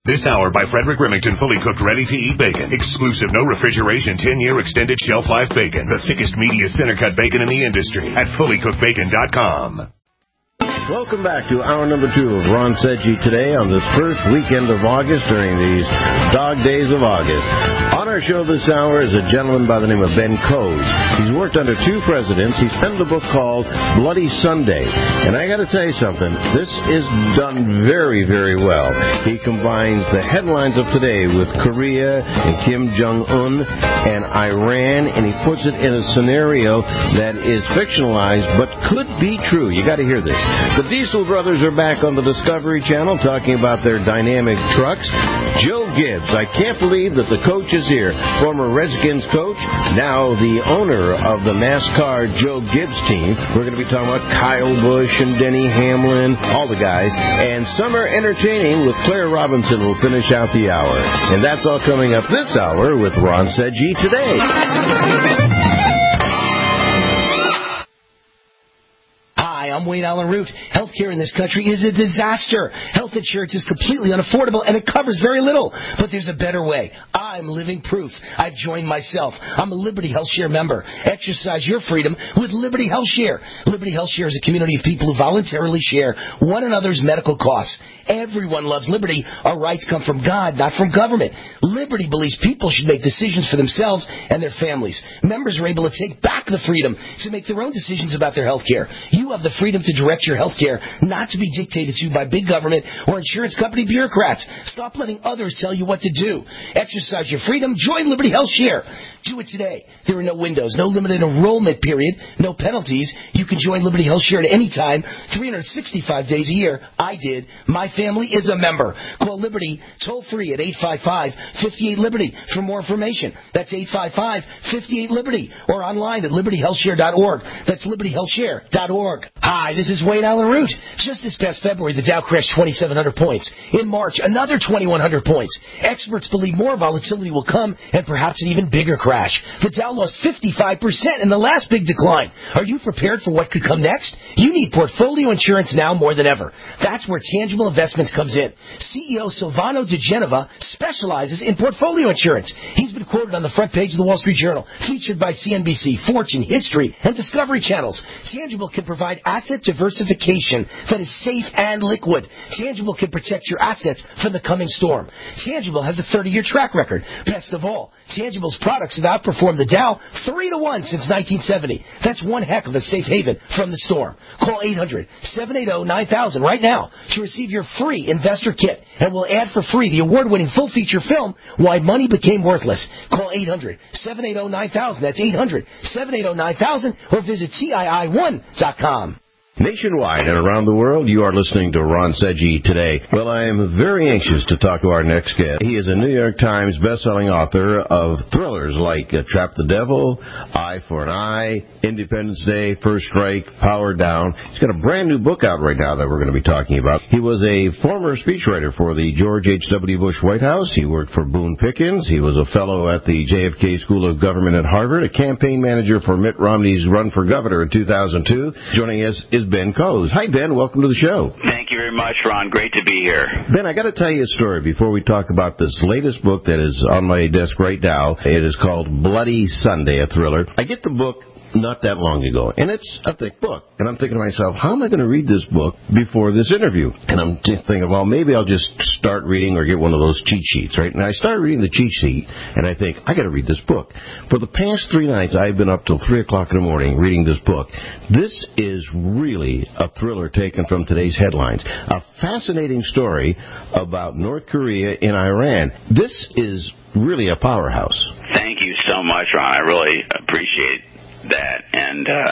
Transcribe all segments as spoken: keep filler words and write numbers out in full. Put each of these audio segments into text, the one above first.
This hour by Frederick Remington, fully cooked, ready-to-eat bacon. Exclusive, no refrigeration, ten-year extended shelf life bacon. The thickest, meatiest, center-cut bacon in the industry at fully cooked bacon dot com. Welcome back to hour number two of Ron Sedgy Today on this first weekend of August during these dog days of August. On our show this hour is a gentleman by the name of Ben Coase. He's worked under two presidents. He's penned a book called Bloody Sunday. And I got to tell you something, this is done very, very well. He combines the headlines of today with Korea and Kim Jong-un and Iran, and he puts it in a scenario that is fictionalized but could be true. You got to hear this. The Diesel Brothers are back on the Discovery Channel talking about their dynamic trucks. Joe Gibbs, I can't believe that the coach is here. Former Redskins coach, now the owner of the NASCAR Joe Gibbs team. We're going to be talking about Kyle Busch and Denny Hamlin, all the guys. And Summer Entertaining with Claire Robinson will finish out the hour. And that's all coming up this hour with Ron Sedgy Today. I'm Wayne Allen Root. Healthcare in this country is a disaster. Health insurance is completely unaffordable, and it covers very little. But there's a better way. I'm living proof. I've joined myself. I'm a Liberty Health Share member. Exercise your freedom with Liberty Health Share. Liberty Health Share is a community of people who voluntarily share one another's medical costs. Everyone loves liberty. Our rights come from God, not from government. Liberty believes people should make decisions for themselves and their families. Members are able to take back the freedom to make their own decisions about their health care. You have the freedom to direct your health care, not to be dictated to by big government or insurance company bureaucrats. Stop letting others tell you what to do. Exercise your freedom. Join Liberty Health Share. Do it today. There are no windows, no limited enrollment period, no penalties. You can join Liberty Health Share at any time, three hundred sixty-five days a year. I did. My family is a member. Call Liberty toll free at eight five five, five eight, Liberty for more information. That's eight five five, five eight, Liberty or online at liberty health share dot org. That's liberty health share dot org. Hi, this is Wayne Allen Root. Just this past February, the Dow crashed twenty-seven hundred points. In March, another twenty-one hundred points. Experts believe more volatility will come and perhaps an even bigger crash. The Dow lost fifty-five percent in the last big decline. Are you prepared for what could come next? You need portfolio insurance now more than ever. That's where Tangible Investments comes in. C E O Silvano De Genova specializes in portfolio insurance. He's been quoted on the front page of the Wall Street Journal, featured by C N B C, Fortune, History, and Discovery Channels. Tangible can provide asset diversification that is safe and liquid. Tangible can protect your assets from the coming storm. Tangible has a thirty-year track record. Best of all, Tangible's products have outperformed the Dow three to one since nineteen seventy. That's one heck of a safe haven from the storm. Call eight hundred, seven eight zero, nine thousand right now to receive your free investor kit, and we'll add for free the award-winning full-feature film, Why Money Became Worthless. Call eight hundred, seven eight zero, nine thousand. That's eight hundred, seven eight zero, nine thousand, or visit T I I one dot com. Nationwide and around the world, you are listening to Ron Sedgy Today. Well, I am very anxious to talk to our next guest. He is a New York Times bestselling author of thrillers like uh, Trap the Devil, Eye for an Eye, Independence Day, First Strike, Power Down. He's got a brand new book out right now that we're going to be talking about. He was a former speechwriter for the George H W. Bush White House. He worked for Boone Pickens. He was a fellow at the J F K School of Government at Harvard, a campaign manager for Mitt Romney's run for governor in two thousand two. Joining us is Ben Coase. Hi, Ben. Welcome to the show. Thank you very much, Ron. Great to be here. Ben, I got to tell you a story before we talk about this latest book that is on my desk right now. It is called Bloody Sunday, a thriller. I get the book not that long ago, and it's a thick book. And I'm thinking to myself, how am I going to read this book before this interview? And I'm just thinking, well, maybe I'll just start reading or get one of those cheat sheets, right? And I start reading the cheat sheet, and I think, I got to read this book. For the past three nights, I've been up till three o'clock in the morning reading this book. This is really a thriller taken from today's headlines. A fascinating story about North Korea and Iran. This is really a powerhouse. Thank you so much, Ron. I really appreciate that, and uh,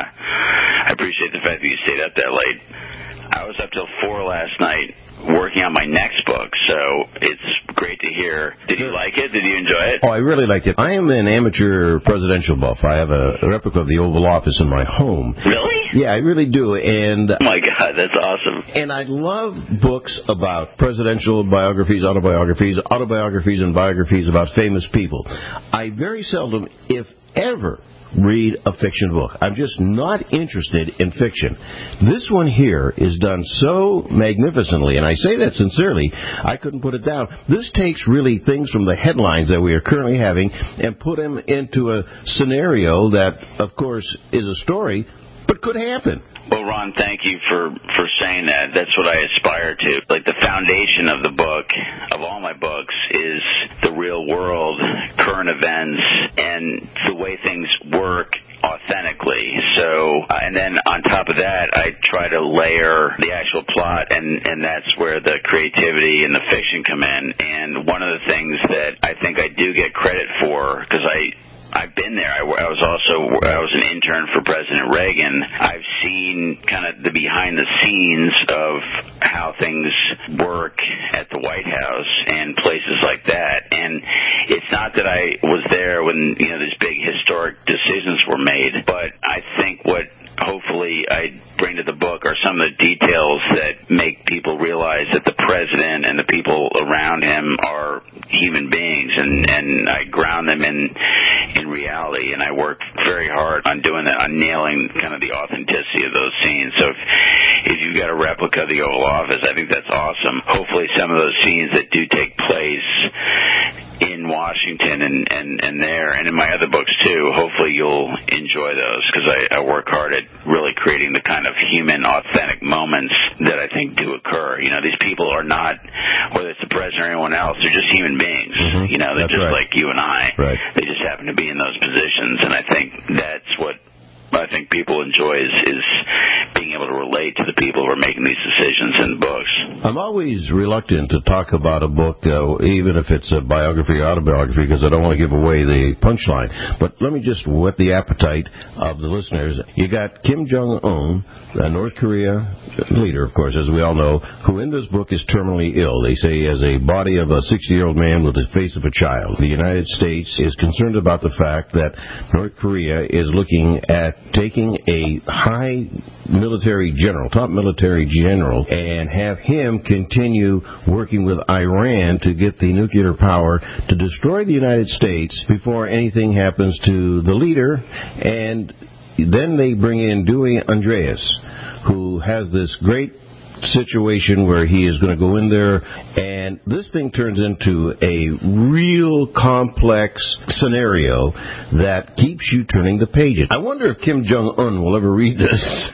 I appreciate the fact that you stayed up that late. I was up till four last night working on my next book, so it's great to hear. Did you like it? Did you enjoy it? Oh, I really liked it. I am an amateur presidential buff. I have a replica of the Oval Office in my home. Really? Yeah, I really do. And oh my God, that's awesome. And I love books about presidential biographies, autobiographies, autobiographies, and biographies about famous people. I very seldom, if ever, read a fiction book. I'm just not interested in fiction. This one here is done so magnificently, and I say that sincerely. I couldn't put it down. This takes really things from the headlines that we are currently having and put them into a scenario that, of course, is a story, but could happen. Well, Ron, thank you for, for saying that. That's what I aspire to. Like, the foundation of the book, of all my books, is the real world, current events, and the way things work authentically. So, uh, and then on top of that, I try to layer the actual plot, and, and that's where the creativity and the fiction come in. And one of the things that I think I do get credit for, because I... I've been there. I, I was also I was an intern for President Reagan. I've seen kind of the behind the scenes of how things work at the White House and places like that. And it's not that I was there when, you know, these big historic decisions were made, but I think what hopefully I bring to the book are some of the details that make people realize that the president and the people around him are human beings, and, and I ground them in in reality, and I work very hard on doing that, on nailing kind of the authenticity of those scenes. So if, if you've got a replica of the Oval Office, I think that's awesome. Hopefully some of those scenes that do take place in Washington and, and, and there, and in my other books too, hopefully you'll enjoy those, because I, I work hard at really creating the kind of human, authentic moments that I think do occur. You know, these people are not, whether it's the president or anyone else, they're just human beings. Mm-hmm. You know, they're that's just right. like you and I. Right. They just happen to be in those positions, and I think that's what I think people enjoy is, is being able to relate to the people who are making these decisions in the books. I'm always reluctant to talk about a book, uh, even if it's a biography or autobiography, because I don't want to give away the punchline. But let me just whet the appetite of the listeners. You got Kim Jong-un, the North Korea leader, of course, as we all know, who in this book is terminally ill. They say he has a body of a sixty-year-old man with the face of a child. The United States is concerned about the fact that North Korea is looking at taking a high military general, top military general, and have him continue working with Iran to get the nuclear power to destroy the United States before anything happens to the leader. And then they bring in Dewey Andreas, who has this great situation where he is going to go in there, and this thing turns into a real complex scenario that keeps you turning the pages. I wonder if Kim Jong-un will ever read this.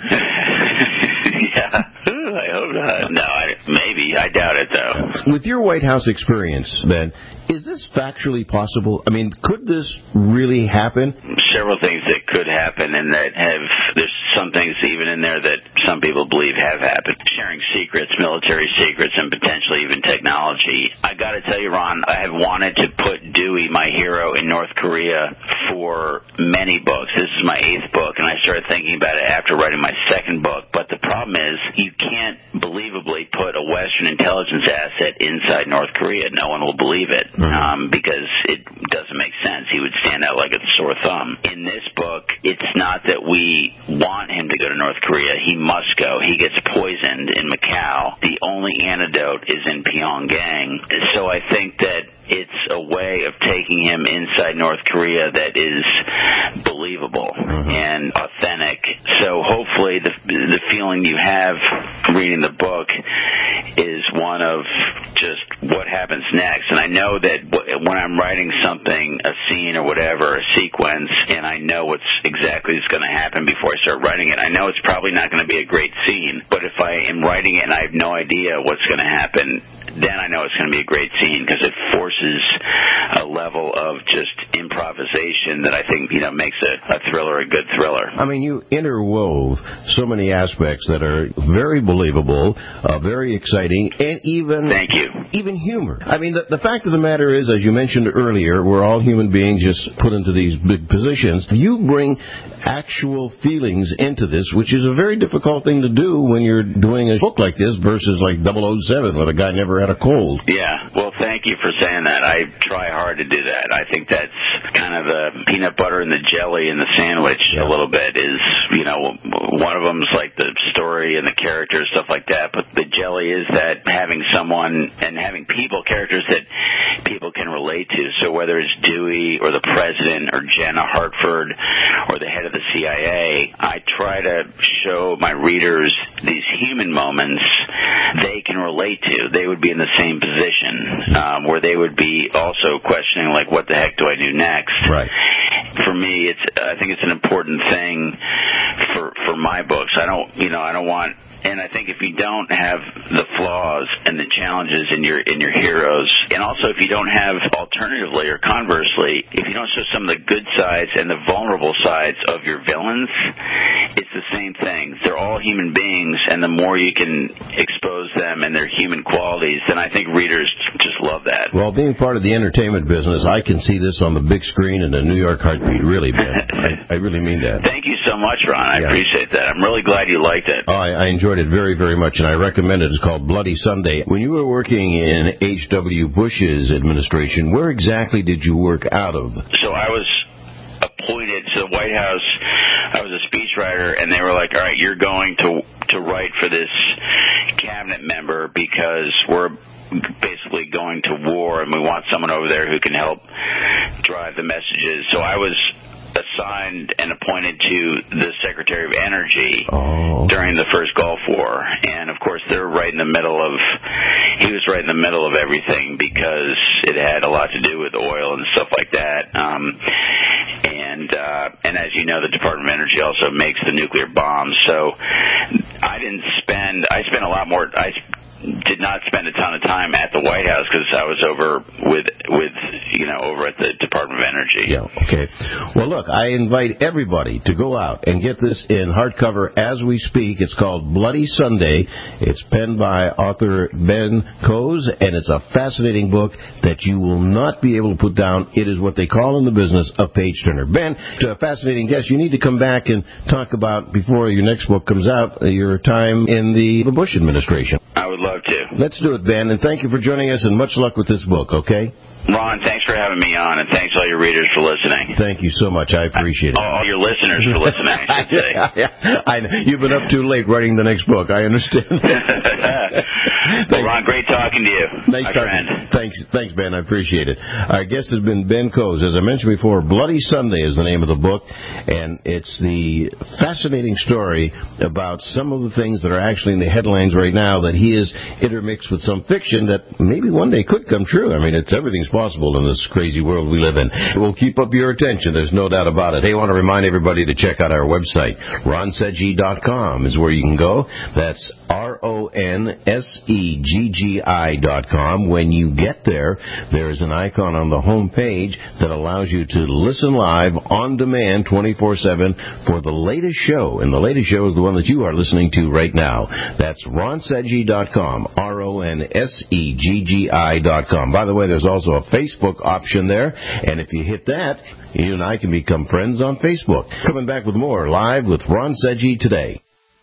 Yeah. I hope not. No, I, maybe. I doubt it, though. With your White House experience, Ben, is this factually possible? I mean, could this really happen? Several things that could happen, and that have, there's some things even in there that some people believe have happened. Sharing secrets, military secrets, and potentially even technology. I got to tell you, Ron, I have wanted to put Dewey, my hero, in North Korea for many books. This is my eighth book, and I started thinking about it after writing my second book. But the problem is, you can't believably put a Western intelligence asset inside North Korea. No one will believe it, mm-hmm. um, because it doesn't make sense. He would stand out like a sore thumb. In this book, it's not that we want him to go to North Korea. He must go. He gets poisoned in Macau. The only antidote is in Pyongyang. So I think that it's a way of taking him inside North Korea that is believable mm-hmm. and authentic. So hopefully the the feeling you have reading the book is one of just what happens next. And I know that when I'm writing something, a scene or whatever, a sequence, and I know what's exactly is going to happen before I start writing it, I know it's probably not going to be a great scene. But if I am writing it and I have no idea what's going to happen, then I know it's going to be a great scene, because it forces a level of just improvisation that I think, you know, makes a, a thriller a good thriller. I mean, you interwove so many aspects that are very believable, uh, very exciting, and even thank you, even humor. I mean, the, the fact of the matter is, as you mentioned earlier, we're all human beings just put into these big positions. You bring actual feelings into this, which is a very difficult thing to do when you're doing a book like this versus like double oh seven, where the guy never had a cold. Yeah, well, thank you for saying that. I try hard to do that. I think that's kind of the peanut butter and the jelly in the sandwich yeah. a little bit is, you know, one of them's like the story and the characters, stuff like that, but the jelly is that having someone and having people, characters that people can relate relate to. So whether it's Dewey or the president or Jenna Hartford or the head of the C I A, I try to show my readers these human moments they can relate to. They would be in the same position um, where they would be also questioning, like, what the heck do I do next? Right. For me, it's I think it's an important thing for for my books. I don't, you know, I don't want. And I think if you don't have the flaws and the challenges in your in your heroes, and also if you don't have, alternatively or conversely, if you don't show some of the good sides and the vulnerable sides of your villains, it's the same thing. They're all human beings, and the more you can expose them and their human qualities, then I think readers just love that. Well, being part of the entertainment business, I can see this on the big screen in the New York Heartbeat, really, Ben. I, I really mean that. Thank you so much, Ron. I yeah. appreciate that. I'm really glad you liked it. Oh, I, I enjoyed it very, very much, and I recommend it. It's called Bloody Sunday. When you were working in H W Bush's administration, where exactly did you work out of? So I was appointed to the White House. I was a speechwriter, and they were like, all right, you're going to to write for this cabinet member because we're basically going to war, and we want someone over there who can help drive the messages. So I was assigned and appointed to the Secretary of Energy oh. during the first Gulf War. And, of course, they're right in the middle of, he was right in the middle of everything because it had a lot to do with oil and stuff like that. Um, and, uh, and as you know, the Department of Energy also makes the nuclear bombs. So I didn't spend, I spent a lot more, I did not spend a ton of time at the White House because I was over with, with you know, over at the Department of Energy. Yeah, okay. Well, look, I invite everybody to go out and get this in hardcover as we speak. It's called Bloody Sunday. It's penned by author Ben Coase, and it's a fascinating book that you will not be able to put down. It is what they call in the business a page-turner. Ben, a fascinating guest. You need to come back and talk about, before your next book comes out, your time in the, the Bush administration. I would love to. Let's do it, Ben, and thank you for joining us, and much luck with this book, okay? Ron, thanks for having me on, and thanks all your readers for listening. Thank you so much. I appreciate it. All, all your listeners for listening, I should say. yeah, yeah. I know. You've been up too late writing the next book. I understand. Well, Ron, great talking to you, nice my talking. friend. Thanks, thanks, Ben. I appreciate it. Our guest has been Ben Coase. As I mentioned before, Bloody Sunday is the name of the book, and it's the fascinating story about some of the things that are actually in the headlines right now that he has intermixed with some fiction that maybe one day could come true. I mean, it's everything's possible in this crazy world we live in. It will keep up your attention. There's no doubt about it. Hey, I want to remind everybody to check out our website. ron seggi dot com is where you can go. That's R O N S E G G I dot com. When you get there, there is an icon on the home page that allows you to listen live on demand twenty-four seven for the latest show. And the latest show is the one that you are listening to right now. That's ron seggi dot com. R O N S E G G I dot com. By the way, there's also a Facebook option there, and if you hit that, you and I can become friends on Facebook. Coming back with more live with Ron Seggi today.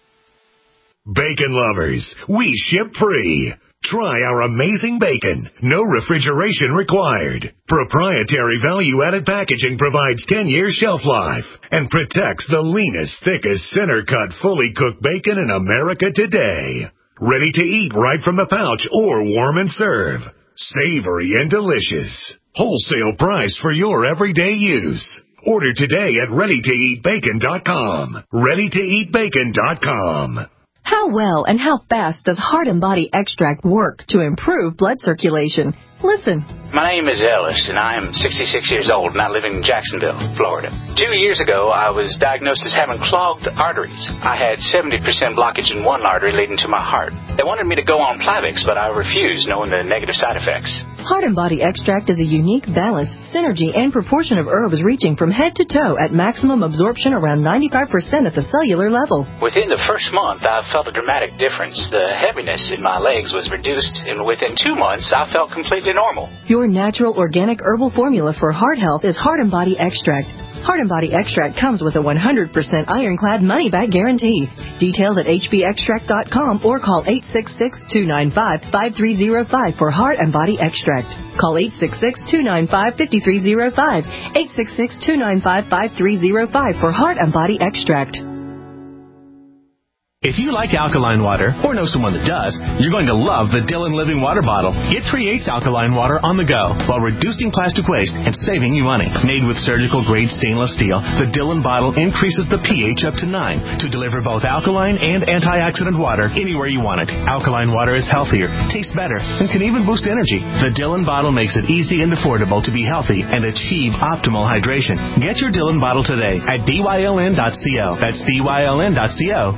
Bacon lovers, we ship free. Try our amazing bacon. No refrigeration required. Proprietary value-added packaging provides ten years shelf life and protects the leanest, thickest, center-cut, fully cooked bacon in America today. Ready to eat right from the pouch or warm and serve. Savory and delicious. Wholesale price for your everyday use. Order today at ready to eat bacon dot com. ready to eat bacon dot com. How well and how fast does Heart and Body Extract work to improve blood circulation? Listen. My name is Ellis, and I am sixty-six years old, and I live in Jacksonville, Florida. Two years ago, I was diagnosed as having clogged arteries. I had seventy percent blockage in one artery leading to my heart. They wanted me to go on Plavix, but I refused, knowing the negative side effects. Heart and Body Extract is a unique balance, synergy, and proportion of herbs reaching from head to toe at maximum absorption around ninety-five percent at the cellular level. Within the first month, I felt a dramatic difference. The heaviness in my legs was reduced, and within two months, I felt completely normal. Your natural organic herbal formula for heart health is Heart and Body Extract. Heart and Body Extract comes with a one hundred percent ironclad money-back guarantee. Details at h b extract dot com or call eight six six, two nine five, five three zero five for Heart and Body Extract. Call eight six six, two nine five, five three zero five, eight six six, two nine five, five three zero five for Heart and Body Extract. If you like alkaline water, or know someone that does, you're going to love the Dillon Living Water Bottle. It creates alkaline water on the go while reducing plastic waste and saving you money. Made with surgical-grade stainless steel, the Dillon bottle increases the pH up to nine to deliver both alkaline and antioxidant water anywhere you want it. Alkaline water is healthier, tastes better, and can even boost energy. The Dillon bottle makes it easy and affordable to be healthy and achieve optimal hydration. Get your Dillon bottle today at D Y L N dot co. That's D Y L N dot co.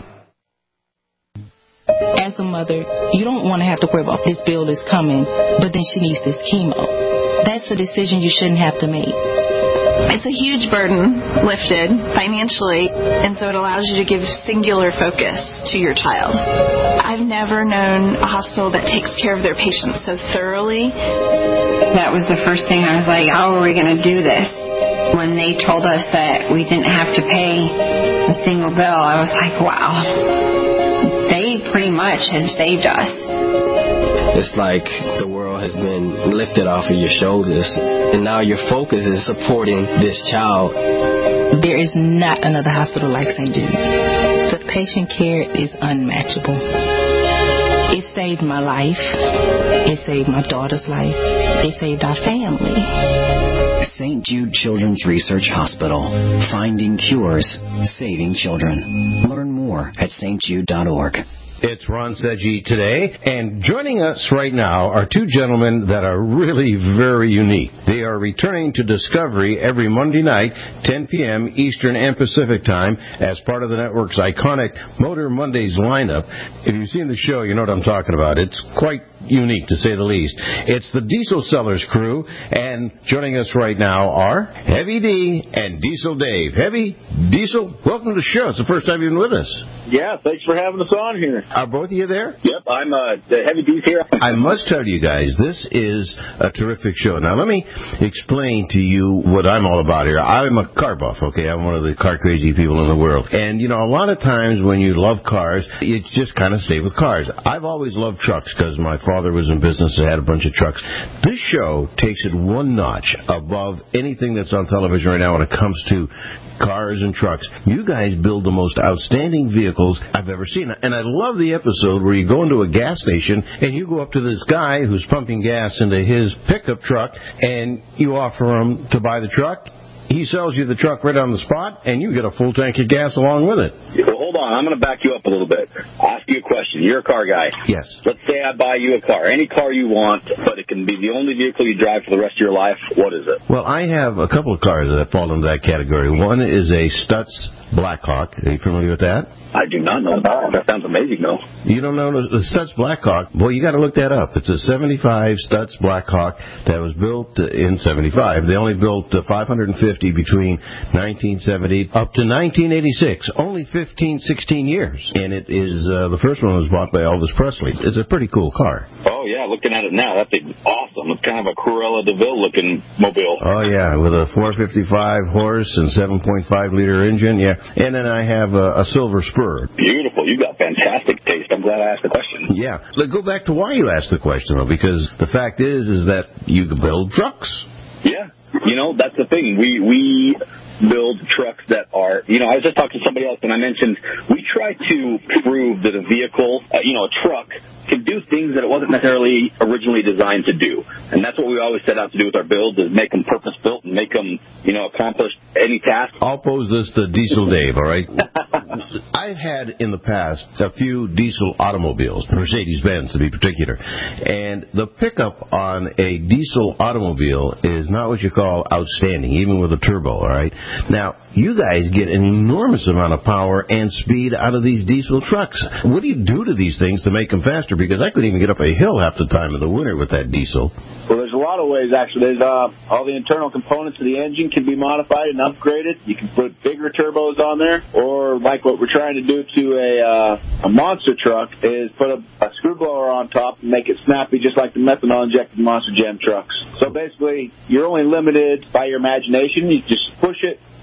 As a mother, you don't want to have to worry about this bill is coming, but then she needs this chemo. That's a decision you shouldn't have to make. It's a huge burden lifted financially, and so it allows you to give singular focus to your child. I've never known a hospital that takes care of their patients so thoroughly. That was the first thing I was like, how are we going to do this? When they told us that we didn't have to pay a single bill, I was like, wow. They pretty much have saved us. It's like the world has been lifted off of your shoulders, and now your focus is supporting this child. There is not another hospital like Saint Jude. The patient care is unmatchable. It saved my life. It saved my daughter's life. It saved our family. Saint Jude Children's Research Hospital. Finding cures, saving children. Learn more at S T jude dot org. It's Ron Seggi today, and joining us right now are two gentlemen that are really very unique. They are returning to Discovery every Monday night, ten p.m. Eastern and Pacific Time, as part of the network's iconic Motor Mondays lineup. If you've seen the show, you know what I'm talking about. It's quite unique, to say the least. It's the Diesel Sellers crew, and joining us right now are Heavy D and Diesel Dave. Heavy, Diesel, welcome to the show. It's the first time you've been with us. Yeah, thanks for having us on here. Are both of you there? Yep, I'm uh, the Heavy D's here. I must tell you guys, this is a terrific show. Now, let me explain to you what I'm all about here. I'm a car buff, okay? I'm one of the car crazy people in the world. And, you know, a lot of times when you love cars, you just kind of stay with cars. I've always loved trucks because my father was in business and had a bunch of trucks. This show takes it one notch above anything that's on television right now when it comes to cars and trucks. You guys build the most outstanding vehicles I've ever seen. And I love the episode where you go into a gas station and you go up to this guy who's pumping gas into his pickup truck and you offer him to buy the truck. He sells you the truck right on the spot, and you get a full tank of gas along with it. Well, hold on. I'm going to back you up a little bit. I'll ask you a question. You're a car guy. Yes. Let's say I buy you a car, any car you want, but it can be the only vehicle you drive for the rest of your life. What is it? Well, I have a couple of cars that fall into that category. One is a Stutz Blackhawk. Are you familiar with that? I do not know that. That sounds amazing, though. You don't know the Stutz Blackhawk? Boy, you got to look that up. It's a seventy-five Stutz Blackhawk that was built in seventy-five. They only built five hundred fifty between nineteen seventy up to nineteen eighty-six. Only fifteen, sixteen years. And it is, uh, the first one was bought by Elvis Presley. It's a pretty cool car. Oh, yeah. Looking at it now, that's awesome. It's kind of a Cruella de Vil looking mobile. Oh, yeah. With a four fifty-five horse and seven point five liter engine. Yeah. And then I have a, a Silver Spur. Beautiful. You got fantastic taste. I'm glad I asked the question. Yeah. Let's go back to why you asked the question, though, because the fact is, is that you can build trucks. Yeah. You know, that's the thing. We we build trucks that are, you know, I was just talking to somebody else, and I mentioned we try to prove that a vehicle, uh, you know, a truck, can do things that it wasn't necessarily originally designed to do. And that's what we always set out to do with our builds, is make them purpose-built and make them, you know, accomplish any task. I'll pose this to Diesel Dave, all right? I've had in the past a few diesel automobiles, Mercedes-Benz to be particular, and the pickup on a diesel automobile is not what you call outstanding, even with a turbo, all right? Now, you guys get an enormous amount of power and speed out of these diesel trucks. What do you do to these things to make them faster? Because I couldn't even get up a hill half the time in the winter with that diesel. Well, there's a lot of ways, actually. There's uh, all the internal components of the engine can be modified and upgraded. You can put bigger turbos on there, or like what we're trying to do to a uh, a monster truck is put a, a screw blower on top and make it snappy, just like the methanol-injected Monster Jam trucks. So basically, you're only limited by your imagination. You just push it,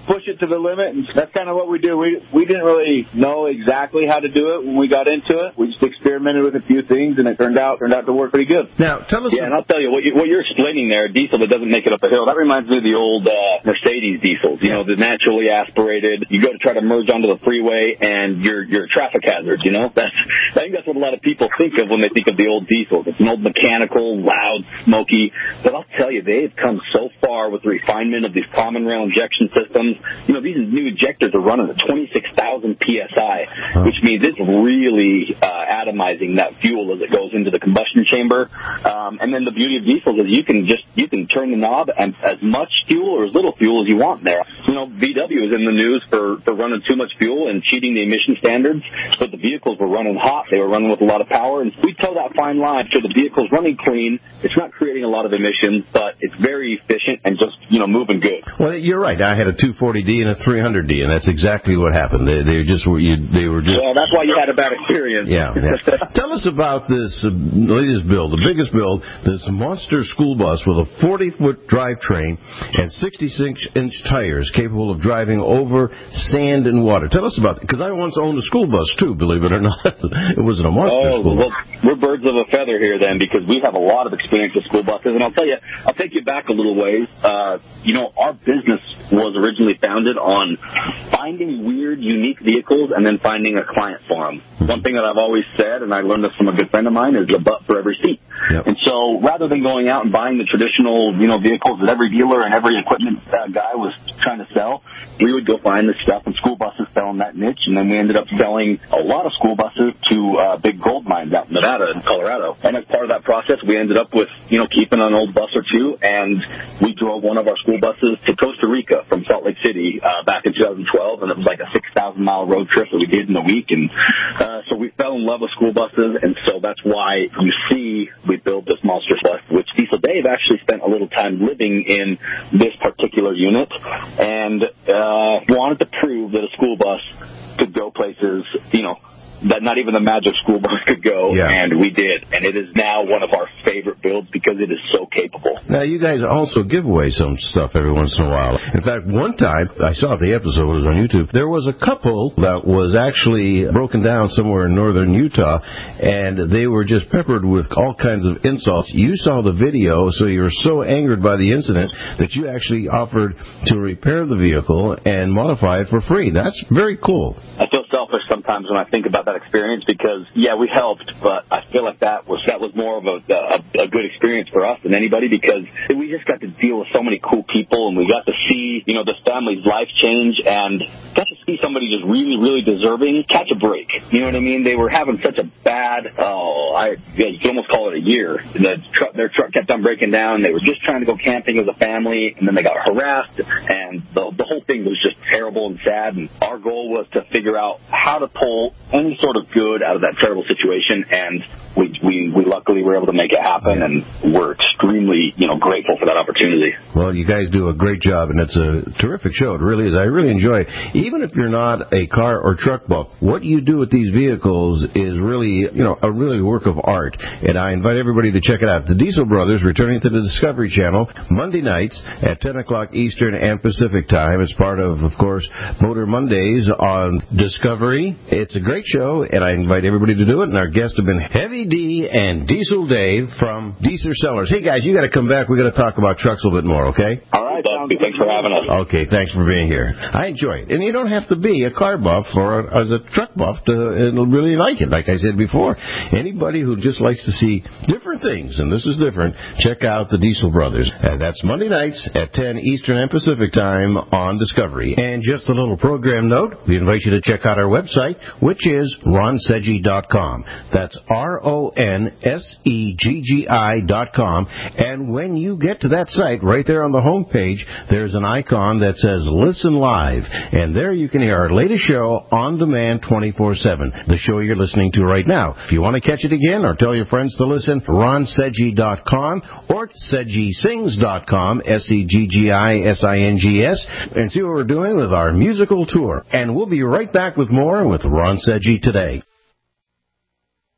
push it to the limit, and that's kind of what we do. We we didn't really know exactly how to do it when we got into it. We just experimented with a few things, and it turned out turned out to work pretty good. Now, tell us. Yeah, and I'll tell you what, you, what you're explaining there, a diesel that doesn't make it up a hill. That reminds me of the old uh, Mercedes diesels. You know, the naturally aspirated. You go to try to merge onto the freeway, and you're you're a traffic hazard. You know, that's I think that's what a lot of people think of when they think of the old diesels. It's an old mechanical, loud, smoky. But I'll tell you, they've come so far with the refinement of these common rail injection systems. You know, these new injectors are running at twenty-six thousand P S I, huh. which means it's really uh, atomizing that fuel as it goes into the combustion chamber. Um, and then the beauty of diesels is you can just you can turn the knob and as much fuel or as little fuel as you want in there. You know, V W is in the news for, for running too much fuel and cheating the emission standards, but the vehicles were running hot. They were running with a lot of power, and we toe that fine line. So the vehicle's running clean. It's not creating a lot of emissions, but it's very efficient and just, you know, moving good. Well, you're right. I had a two forty D and a three hundred D, and that's exactly what happened. They, they just were, you, they were just. Well, that's why you had a bad experience. Yeah. yeah. Tell us about this uh, latest build, the biggest build, this monster school bus with a forty-foot drivetrain and sixty-six inch tires capable of driving over sand and water. Tell us about it, because I once owned a school bus, too, believe it or not. It wasn't a monster oh, school well, bus. We're birds of a feather here, then, because we have a lot of experience with school buses. And I'll tell you, I'll take you back a little ways. Uh, you know, our business was originally founded on finding weird, unique vehicles and then finding a client for them. Mm-hmm. One thing that I've always said, and I learned this from a good friend of mine, is a butt for every seat. Yep. And so rather than going out and buying the traditional, you know, vehicles that every dealer and every equipment uh, guy was trying to sell, we would go find this stuff, and school buses fell in that niche. And then we ended up selling a lot of school buses to uh, big gold mines out in Nevada and Colorado. And as part of that process, we ended up with, you know, keeping an old bus or two, and we drove one of our school buses to Costa Rica from Salt Lake City uh, back in two thousand twelve, and it was like a six thousand mile road trip that we did in a week. And uh, so we fell in love with school buses, and so that's why you see we build this monster bus, which Diesel Dave actually spent a little time living in this particular unit, and uh, wanted to prove that a school bus could go places, you know, that not even the magic school bus could go, yeah. and we did. And it is now one of our favorite builds because it is so capable. Now, you guys also give away some stuff every once in a while. In fact, one time, I saw the episode, it was on YouTube, there was a couple that was actually broken down somewhere in northern Utah, and they were just peppered with all kinds of insults. You saw the video, so you were so angered by the incident that you actually offered to repair the vehicle and modify it for free. That's very cool. I feel selfish sometimes when I think about that experience because, yeah, we helped, but I feel like that was that was more of a, a, a good experience for us than anybody because we just got to deal with so many cool people, and we got to see, you know, this family's life change, and got to see somebody just really, really deserving catch a break. You know what I mean? They were having such a bad, oh, I yeah, you could almost call it a year. The truck, their truck kept on breaking down. They were just trying to go camping as a family, and then they got harassed, and the, the whole thing was just terrible and sad, and our goal was to figure out how to pull any sort of good out of that terrible situation, and we we, we luckily were able to make it happen, and we're extremely, you know, grateful for that opportunity. Well, you guys do a great job, and it's a terrific show. It really is. I really enjoy it. Even if you're not a car or truck buff, what you do with these vehicles is really, you know, a really work of art, and I invite everybody to check it out. The Diesel Brothers returning to the Discovery Channel Monday nights at ten o'clock Eastern and Pacific time. It's part of, of course, Motor Mondays on Discovery. It's a great show, and I invite everybody to do it, and our guests have been Heavy D and Diesel Dave from Diesel Sellers. Hey, guys, you got to come back. we got to talk about trucks a little bit more, okay? All right, Buffy, thanks for having us. Okay, thanks for being here. I enjoy it. And you don't have to be a car buff or a, as a truck buff to uh, really like it. Like I said before, anybody who just likes to see different things, and this is different, check out the Diesel Brothers. And that's Monday nights at ten Eastern and Pacific time on Discovery. And just a little program note, we invite you to check out our website, which is ron seggi dot com. That's R O N S E G G I dot com. And when you get to that site, right there on the home page, there's an icon that says Listen Live. And there you can hear our latest show on demand twenty-four seven, the show you're listening to right now. If you want to catch it again or tell your friends to listen, ron seggi dot com or seggi sings dot com, S E G G I S I N G S, and see what we're doing with our musical tour. And we'll be right back with more with Ron Seggi Today.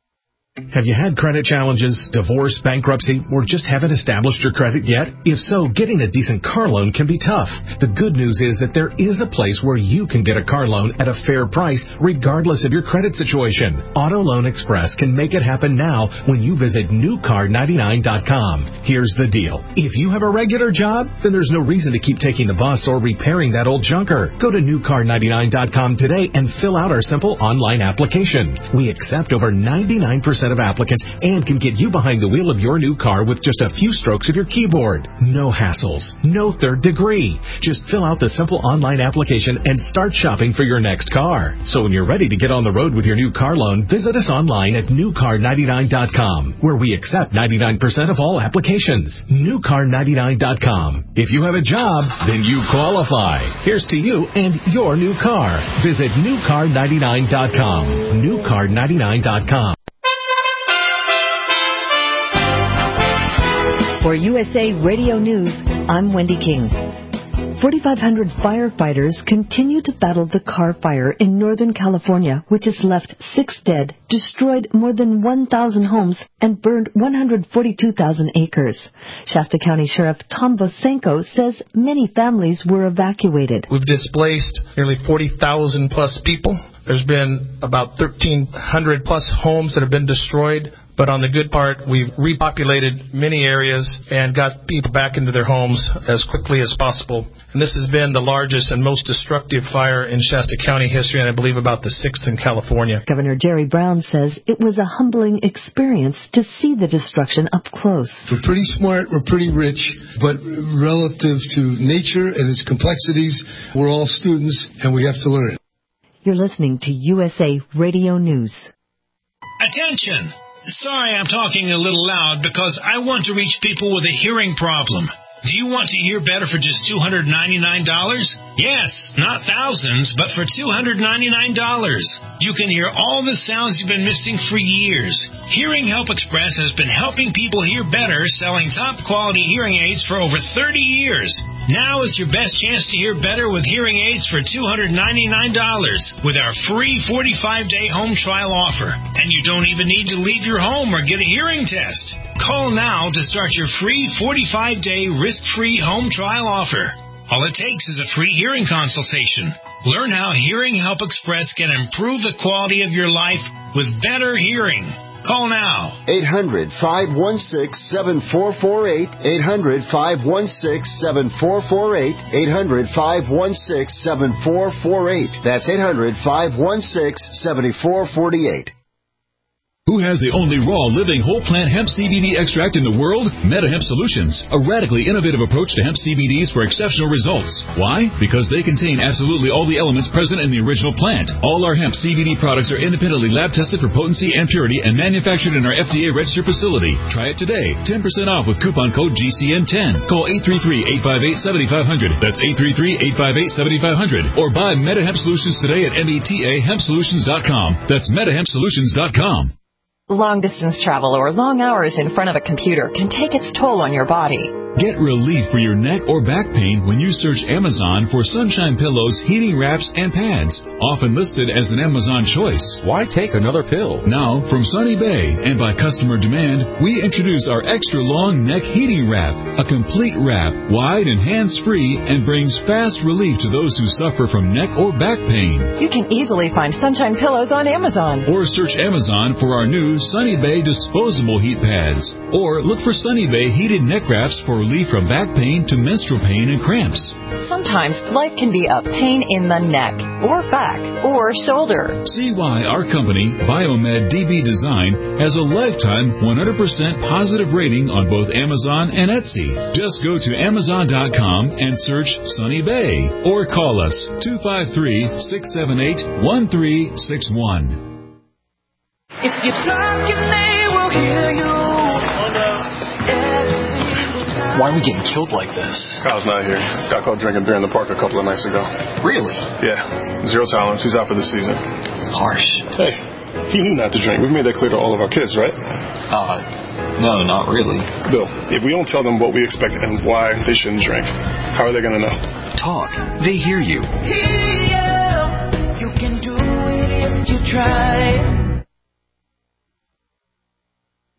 Have you had credit challenges, divorce, bankruptcy, or just haven't established your credit yet? If so, getting a decent car loan can be tough. The good news is that there is a place where you can get a car loan at a fair price, regardless of your credit situation. Auto Loan Express can make it happen now when you visit new car ninety-nine dot com. Here's the deal. If you have a regular job, then there's no reason to keep taking the bus or repairing that old junker. Go to new car ninety-nine dot com today and fill out our simple online application. We accept over ninety-nine percent of applicants and can get you behind the wheel of your new car with just a few strokes of your keyboard. No hassles, no third degree. Just fill out the simple online application and start shopping for your next car. So when you're ready to get on the road with your new car loan, visit us online at new car ninety-nine dot com, where we accept ninety-nine percent of all applications. new car ninety-nine dot com. If you have a job, then you qualify. Here's to you and your new car. Visit new car ninety-nine dot com. new car ninety-nine dot com. For U S A Radio News, I'm Wendy King. forty-five hundred firefighters continue to battle the Carr Fire in Northern California, which has left six dead, destroyed more than one thousand homes, and burned one hundred forty-two thousand acres. Shasta County Sheriff Tom Vosenko says many families were evacuated. We've displaced nearly forty thousand plus people. There's been about thirteen hundred plus homes that have been destroyed. But on the good part, we've repopulated many areas and got people back into their homes as quickly as possible. And this has been the largest and most destructive fire in Shasta County history, and I believe about the sixth in California. Governor Jerry Brown says it was a humbling experience to see the destruction up close. We're pretty smart, we're pretty rich, but relative to nature and its complexities, we're all students and we have to learn. You're listening to U S A Radio News. Attention! Sorry I'm talking a little loud because I want to reach people with a hearing problem. Do you want to hear better for just two hundred ninety-nine dollars? Yes, not thousands, but for two hundred ninety-nine dollars. You can hear all the sounds you've been missing for years. Hearing Help Express has been helping people hear better, selling top-quality hearing aids for over thirty years. Now is your best chance to hear better with hearing aids for two hundred ninety-nine dollars with our free forty-five day home trial offer. And you don't even need to leave your home or get a hearing test. Call now to start your free forty-five day risk-free home trial offer. All it takes is a free hearing consultation. Learn how Hearing Help Express can improve the quality of your life with better hearing. Call now. eight hundred, five one six, seven four four eight. eight hundred, five one six, seven four four eight. eight hundred, five one six, seven four four eight. That's eight hundred, five one six, seven four four eight. Who has the only raw, living, whole plant hemp C B D extract in the world? MetaHemp Solutions, a radically innovative approach to hemp C B Ds for exceptional results. Why? Because they contain absolutely all the elements present in the original plant. All our hemp C B D products are independently lab tested for potency and purity and manufactured in our F D A registered facility. Try it today. ten percent off with coupon code G C N ten. Call eight three three, eight five eight, seven five zero zero. That's eight three three, eight five eight, seven five zero zero. Or buy MetaHemp Solutions today at meta hemp solutions dot com. That's meta hemp solutions dot com. Long-distance travel or long hours in front of a computer can take its toll on your body. Get relief for your neck or back pain when you search Amazon for Sunshine Pillows, heating wraps, and pads, often listed as an Amazon choice. Why take another pill? Now, from Sunny Bay and by customer demand, we introduce our extra long neck heating wrap, a complete wrap, wide and hands-free, and brings fast relief to those who suffer from neck or back pain. You can easily find Sunshine Pillows on Amazon. Or search Amazon for our new Sunny Bay disposable heat pads. Or look for Sunny Bay heated neck wraps for relief from back pain to menstrual pain and cramps. Sometimes life can be a pain in the neck, or back, or shoulder. See why our company, Biomed D B Design, has a lifetime one hundred percent positive rating on both Amazon and Etsy. Just go to amazon dot com and search Sunny Bay, or call us two five three, six seven eight, one three six one. If you talk, your name will hear you. Why are we getting killed like this? Kyle's not here. Got caught drinking beer in the park a couple of nights ago. Really? Yeah. Zero tolerance. He's out for the season. Harsh. Hey, he knew not to drink. We've made that clear to all of our kids, right? Uh, no, not really. Bill, if we don't tell them what we expect and why they shouldn't drink, how are they going to know? Talk. They hear you. Hear you. You can do it if you try.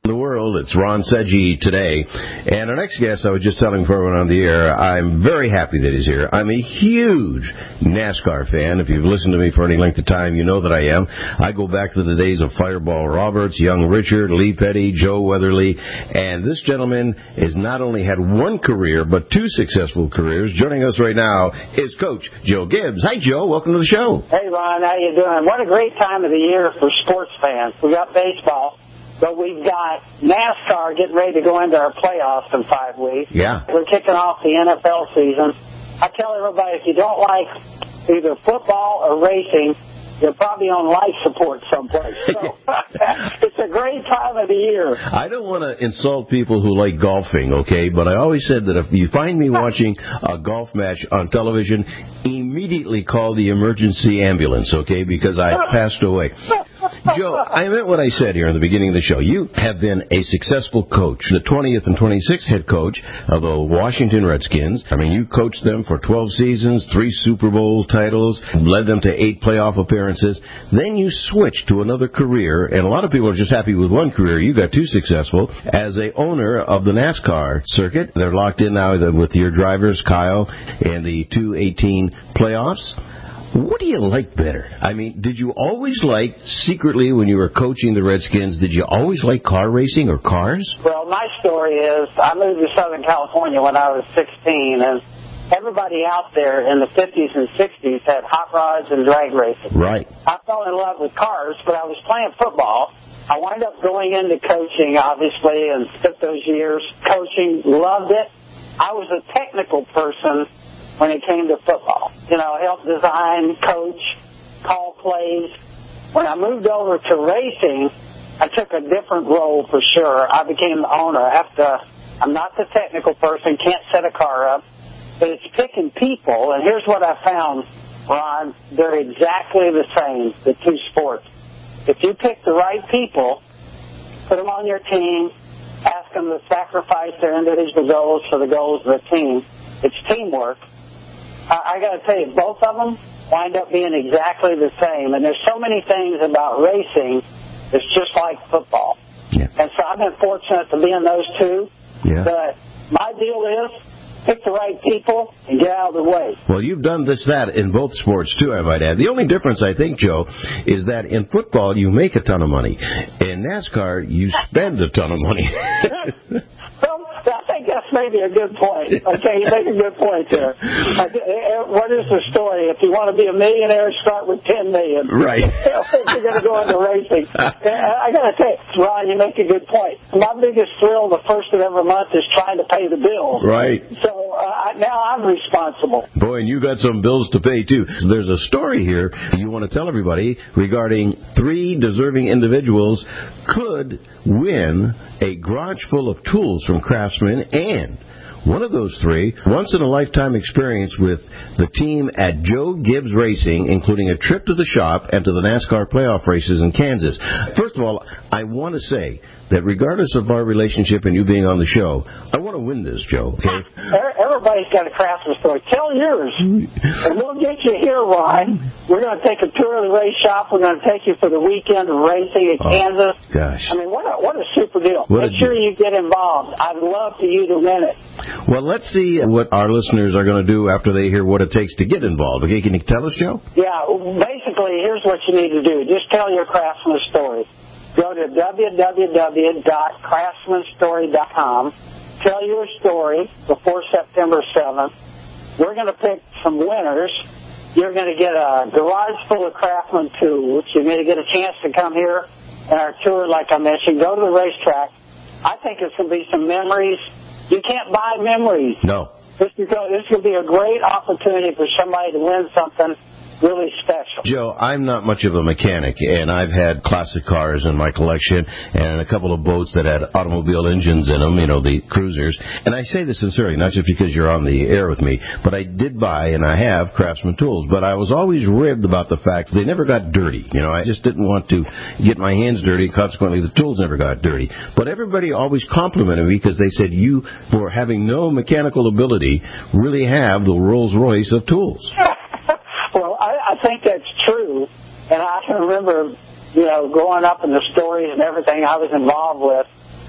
The world. It's Ron Seggi today. And our next guest, I was just telling everyone on the air, I'm very happy that he's here. I'm a huge NASCAR fan. If you've listened to me for any length of time, you know that I am. I go back to the days of Fireball Roberts, Young Richard, Lee Petty, Joe Weatherly. And this gentleman has not only had one career, but two successful careers. Joining us right now is Coach Joe Gibbs. Hi, Joe. Welcome to the show. Hey, Ron. How you doing? What a great time of the year for sports fans. We got baseball. But we've got NASCAR getting ready to go into our playoffs in five weeks. Yeah. We're kicking off the N F L season. I tell everybody, if you don't like either football or racing, you're probably on life support someplace. So it's a great time of the year. I don't want to insult people who like golfing, okay? But I always said that if you find me watching a golf match on television, immediately call the emergency ambulance, okay? Because I passed away. Joe, I meant what I said here in the beginning of the show. You have been a successful coach, the twentieth and twenty-sixth head coach of the Washington Redskins. I mean, you coached them for twelve seasons, three Super Bowl titles, led them to eight playoff appearances. Then you switched to another career, and a lot of people are just happy with one career. You got two successful as a owner of the NASCAR circuit. They're locked in now with your drivers, Kyle, and the two eighteen playoffs. What do you like better? I mean, did you always like, secretly when you were coaching the Redskins, did you always like car racing or cars? Well, my story is I moved to Southern California when I was sixteen, and everybody out there in the fifties and sixties had hot rods and drag racing. Right. I fell in love with cars, but I was playing football. I wound up going into coaching, obviously, and spent those years coaching, loved it. I was a technical person when it came to football. You know, help design, coach, call plays. When I moved over to racing, I took a different role for sure. I became the owner. I have to, I'm not the technical person, can't set a car up, but it's picking people. And here's what I found, Ron, they're exactly the same, the two sports. If you pick the right people, put them on your team, ask them to sacrifice their individual goals for the goals of the team, it's teamwork. I, I got to tell you, both of them wind up being exactly the same. And there's so many things about racing that's just like football. Yeah. And so I've been fortunate to be in those two. Yeah. But my deal is pick the right people and get out of the way. Well, you've done this, that in both sports, too, I might add. The only difference, I think, Joe, is that in football, you make a ton of money. In NASCAR, you spend a ton of money. Well, I think that's maybe a good point. Okay, you make a good point there. What is the story? If you want to be a millionaire, start with ten million. Right. If you're going to go into racing. I got to tell you, Ron, you make a good point. My biggest thrill the first of every month is trying to pay the bills. Right. So uh, now I'm responsible. Boy, and you got some bills to pay, too. There's a story here you want to tell everybody regarding three deserving individuals could win a garage full of tools from Craftsman, and one of those three, once-in-a-lifetime experience with the team at Joe Gibbs Racing, including a trip to the shop and to the NASCAR playoff races in Kansas. First of all, I want to say that regardless of our relationship and you being on the show, I want to win this, Joe, okay? Everybody's got a Craftsman story. Tell yours. And we'll get you here, Ron. We're going to take a tour of the race shop. We're going to take you for the weekend of racing in oh, Kansas. Gosh. I mean, what a, what a super deal. What Make sure you get involved. I'd love for you to win it. Well, let's see what our listeners are going to do after they hear what it takes to get involved. Okay, can you tell us, Joe? Yeah, basically, here's what you need to do. Just tell your Craftsman story. Go to w w w dot craftsman story dot com. Tell your story before September seventh. We're going to pick some winners. You're going to get a garage full of Craftsman tools. You're going to get a chance to come here on our tour, like I mentioned. Go to the racetrack. I think it's going to be some memories. You can't buy memories. No. This is going to be a great opportunity for somebody to win something really special. Joe, I'm not much of a mechanic, and I've had classic cars in my collection and a couple of boats that had automobile engines in them, you know, the cruisers. And I say this sincerely, not just because you're on the air with me, but I did buy and I have Craftsman tools. But I was always ribbed about the fact they never got dirty. You know, I just didn't want to get my hands dirty, and consequently the tools never got dirty. But everybody always complimented me because they said you, for having no mechanical ability, really have the Rolls Royce of tools. Well, I, I think that's true, and I can remember, you know, growing up in the stories and everything I was involved with,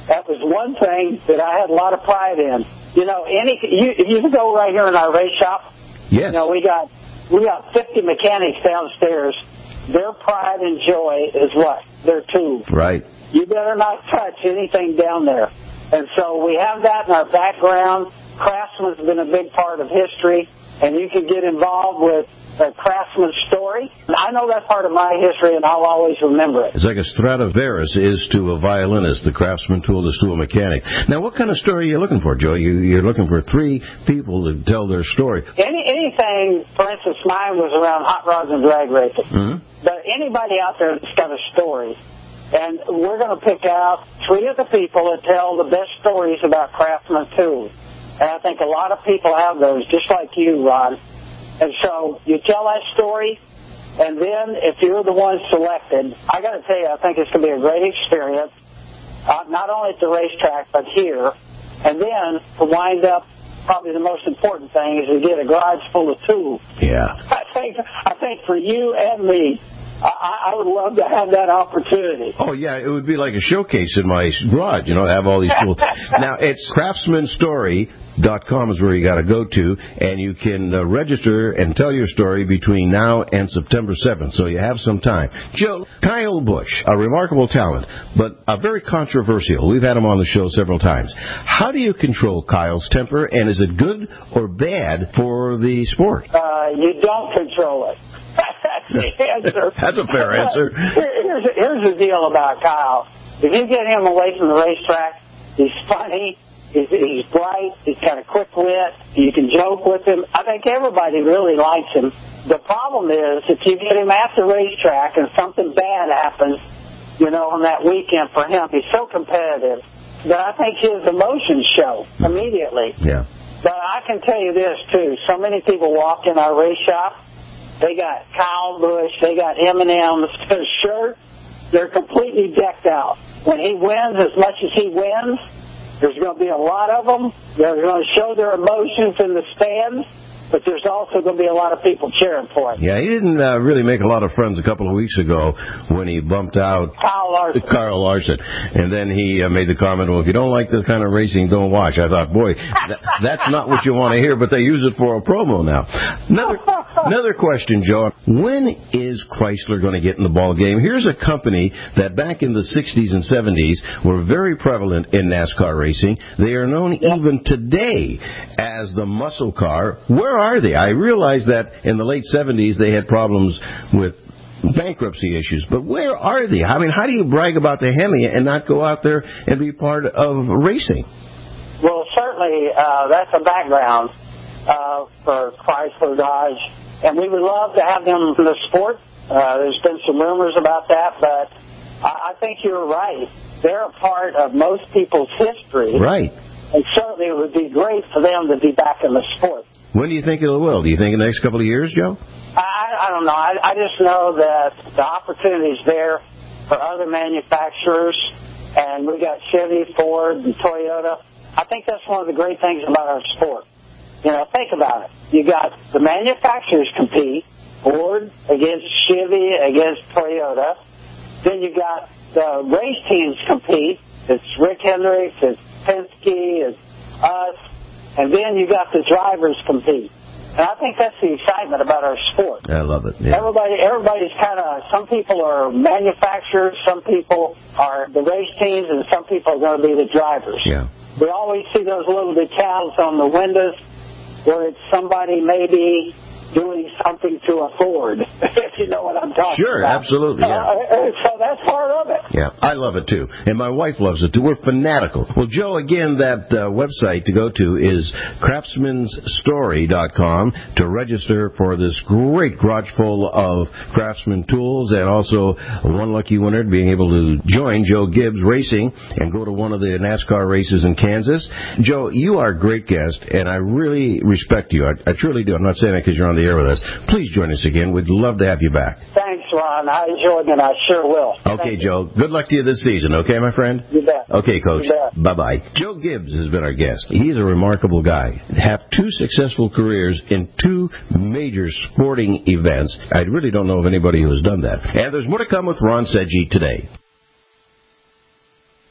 That was one thing that I had a lot of pride in. You know, any you, you can go right here in our race shop. Yes. You know, we got we got fifty mechanics downstairs. Their pride and joy is what? Their tools. Right. You better not touch anything down there. And so we have that in our background. Craftsman's been a big part of history, and you can get involved with a Craftsman's story. I know that's part of my history, and I'll always remember it. It's like a Stradivarius is to a violinist, the Craftsman tool is to a mechanic. Now, what kind of story are you looking for, Joe? You, you're looking for three people to tell their story. Any Anything, for instance, mine was around hot rods and drag racing. Mm-hmm. But anybody out there that's got a story, and we're going to pick out three of the people that tell the best stories about Craftsman tools. And I think a lot of people have those, just like you, Ron. And so you tell that story, and then if you're the one selected, I got to tell you, I think it's going to be a great experience, uh, not only at the racetrack, but here. And then to wind up, probably the most important thing is to get a garage full of tools. Yeah. I think, I think for you and me, I, I would love to have that opportunity. Oh, yeah, it would be like a showcase in my garage, you know, have all these tools. Now, it's craftsman story dot com is where you got to go to, and you can uh, register and tell your story between now and September seventh, so you have some time. Joe, Kyle Busch, a remarkable talent, but a very controversial. We've had him on the show several times. How do you control Kyle's temper, and is it good or bad for the sport? Uh, you don't control it. That's the answer. That's a fair answer. Here's, here's the deal about Kyle. If you get him away from the racetrack, he's funny. He's, he's bright. He's got a quick wit. You can joke with him. I think everybody really likes him. The problem is if you get him at the racetrack and something bad happens, you know, on that weekend for him, he's so competitive that I think his emotions show immediately. Yeah. But I can tell you this, too. So many people walk in our race shop. They got Kyle Busch. They got M and M's. Their shirt, they're completely decked out. When he wins, as much as he wins, there's going to be a lot of them. They're going to show their emotions in the stands, but there's also going to be a lot of people cheering for him. Yeah, he didn't uh, really make a lot of friends a couple of weeks ago when he bumped out Kyle Larson. Kyle Larson. And then he uh, made the comment, well, if you don't like this kind of racing, don't watch. I thought, boy, that, that's not what you want to hear, but they use it for a promo now. Another, another question, Joe. When is Chrysler going to get in the ball game? Here's a company that back in the sixties and seventies were very prevalent in NASCAR racing. They are known yeah. even today as the muscle car. Where are they? I realize that in the late seventies they had problems with bankruptcy issues, but where are they? I mean, how do you brag about the Hemi and not go out there and be part of racing? Well, certainly uh, that's a background uh, for Chrysler Dodge, and we would love to have them in the sport. Uh, there's been some rumors about that, but I, I think you're right. They're a part of most people's history. Right. And certainly it would be great for them to be back in the sport. When do you think it will? Do you think in the next couple of years, Joe? I, I don't know. I, I just know that the opportunity is there for other manufacturers, and we got Chevy, Ford, and Toyota. I think that's one of the great things about our sport. You know, think about it. You got the manufacturers compete, Ford against Chevy against Toyota. Then you got the race teams compete. It's Rick Hendricks, it's Penske, it's us. And then you got the drivers compete. And I think that's the excitement about our sport. I love it. Yeah. Everybody, everybody's kind of, some people are manufacturers, some people are the race teams, and some people are going to be the drivers. Yeah. We always see those little decals on the windows where it's somebody maybe doing something to a Ford, if you know what I'm talking sure, about. Sure, absolutely, yeah. Uh, so that's part of it. Yeah, I love it, too. And my wife loves it, too. We're fanatical. Well, Joe, again, that uh, website to go to is craftsman story dot com to register for this great garage full of Craftsman tools, and also one lucky winner being able to join Joe Gibbs Racing and go to one of the NASCAR races in Kansas. Joe, you are a great guest, and I really respect you. I, I truly do. I'm not saying that because you're on the air with us. Please join us again. We'd love to have you back. Thanks, Ron. I enjoyed it, and I sure will. Okay, Joe. Good luck to you this season, okay, my friend? You bet. Okay, Coach. You bet. Bye-bye. Joe Gibbs has been our guest. He's a remarkable guy. Have two successful careers in two major sporting events. I really don't know of anybody who has done that. And there's more to come with Ron Seggi today. And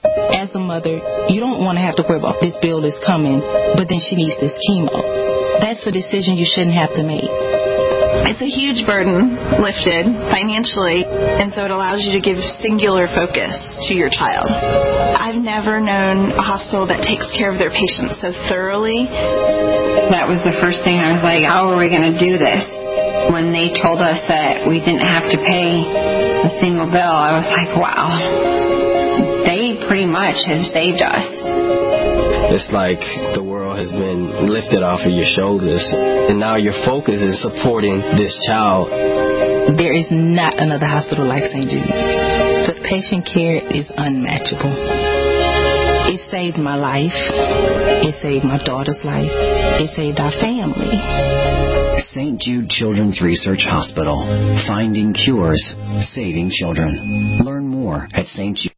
as a mother, you don't want to have to worry about this bill is coming, but then she needs this chemo. That's a decision you shouldn't have to make. It's a huge burden lifted financially, and so it allows you to give singular focus to your child. I've never known a hospital that takes care of their patients so thoroughly. That was the first thing I was like, how are we going to do this? When they told us that we didn't have to pay a single bill, I was like, wow, they pretty much have saved us. It's like the world has been lifted off of your shoulders, and now your focus is supporting this child. There is not another hospital like Saint Jude. The patient care is unmatchable. It saved my life. It saved my daughter's life. It saved our family. Saint Jude Children's Research Hospital. Finding cures, saving children. Learn more at Saint Jude.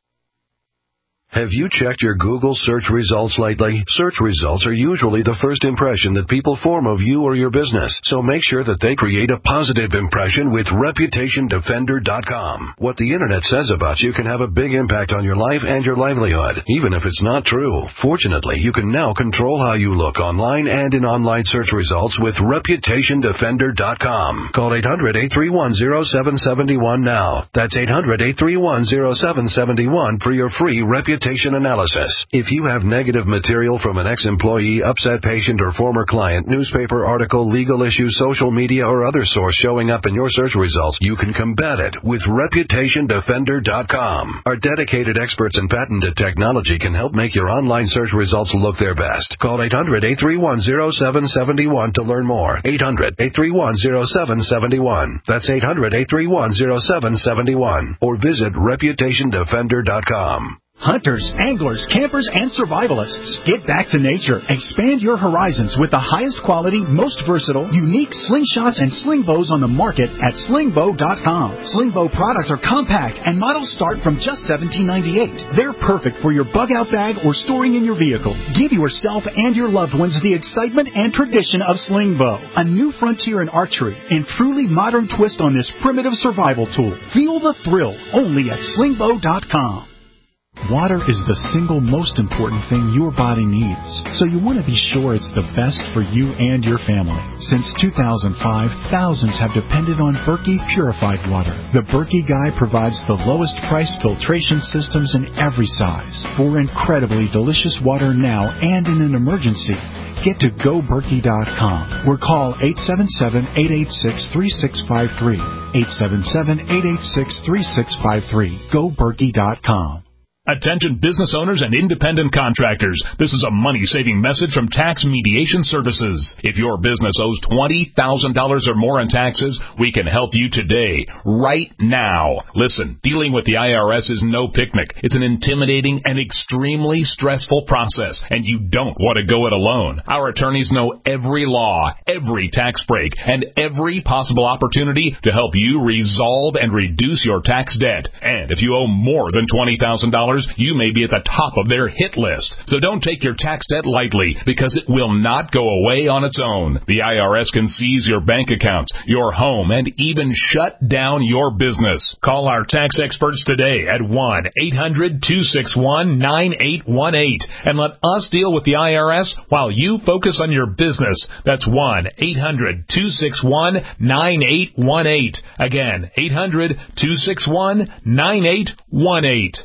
Have you checked your Google search results lately? Search results are usually the first impression that people form of you or your business, so make sure that they create a positive impression with reputation defender dot com. What the Internet says about you can have a big impact on your life and your livelihood, even if it's not true. Fortunately, you can now control how you look online and in online search results with reputation defender dot com. Call eight hundred, eight three one, zero seven seven one now. That's eight hundred, eight three one, zero seven seven one for your free reputation analysis. If you have negative material from an ex-employee, upset patient, or former client, newspaper article, legal issue, social media, or other source showing up in your search results, you can combat it with reputation defender dot com. Our dedicated experts in patented technology can help make your online search results look their best. Call eight hundred, eight three one, zero seven seven one to learn more. eight hundred, eight three one, zero seven seven one. That's eight hundred, eight three one, zero seven seven one. Or visit reputation defender dot com. Hunters, anglers, campers, and survivalists. Get back to nature. Expand your horizons with the highest quality, most versatile, unique slingshots and sling bows on the market at sling bow dot com. Sling bow products are compact and models start from just seventeen ninety-eight. They're perfect for your bug-out bag or storing in your vehicle. Give yourself and your loved ones the excitement and tradition of sling bow, a new frontier in archery and truly modern twist on this primitive survival tool. Feel the thrill only at sling bow dot com. Water is the single most important thing your body needs, so you want to be sure it's the best for you and your family. Since two thousand five, thousands have depended on Berkey purified water. The Berkey Guy provides the lowest price filtration systems in every size for incredibly delicious water now and in an emergency. Get to go berkey dot com or call eight seven seven, eight eight six, three six five three. eight seven seven, eight eight six, three six five three. go berkey dot com. Attention business owners and independent contractors. This is a money-saving message from Tax Mediation Services. If your business owes twenty thousand dollars or more in taxes, we can help you today, right now. Listen, dealing with the I R S is no picnic. It's an intimidating and extremely stressful process, and you don't want to go it alone. Our attorneys know every law, every tax break, and every possible opportunity to help you resolve and reduce your tax debt. And if you owe more than twenty thousand dollars, you may be at the top of their hit list. So don't take your tax debt lightly, because it will not go away on its own. The I R S can seize your bank accounts, your home, and even shut down your business. Call our tax experts today at one eight hundred, two six one, nine eight one eight and let us deal with the I R S while you focus on your business. That's one eight hundred, two six one, nine eight one eight. Again, eight hundred, two six one, nine eight one eight.